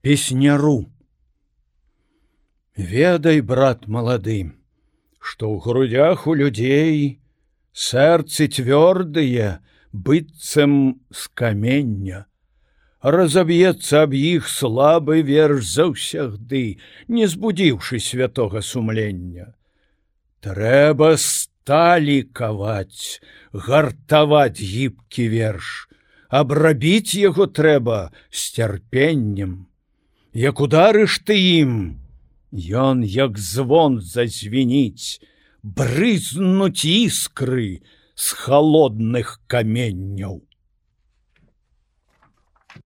песняру. Ведай, брат малады, што ў грудях у людзей сэрцы цвёрдыя, быццам з камення. Разаб'ецца аб іх слабы верш заўсягды, не збудзіўшы святога сумлення. Трэба сталі каваць, гартаваць гібкі верш, абрабіць яго трэба з цярпеннем. Як ударыш ты ім, ён як звон зазвініць, брызнуць іскры з халодных каменняў.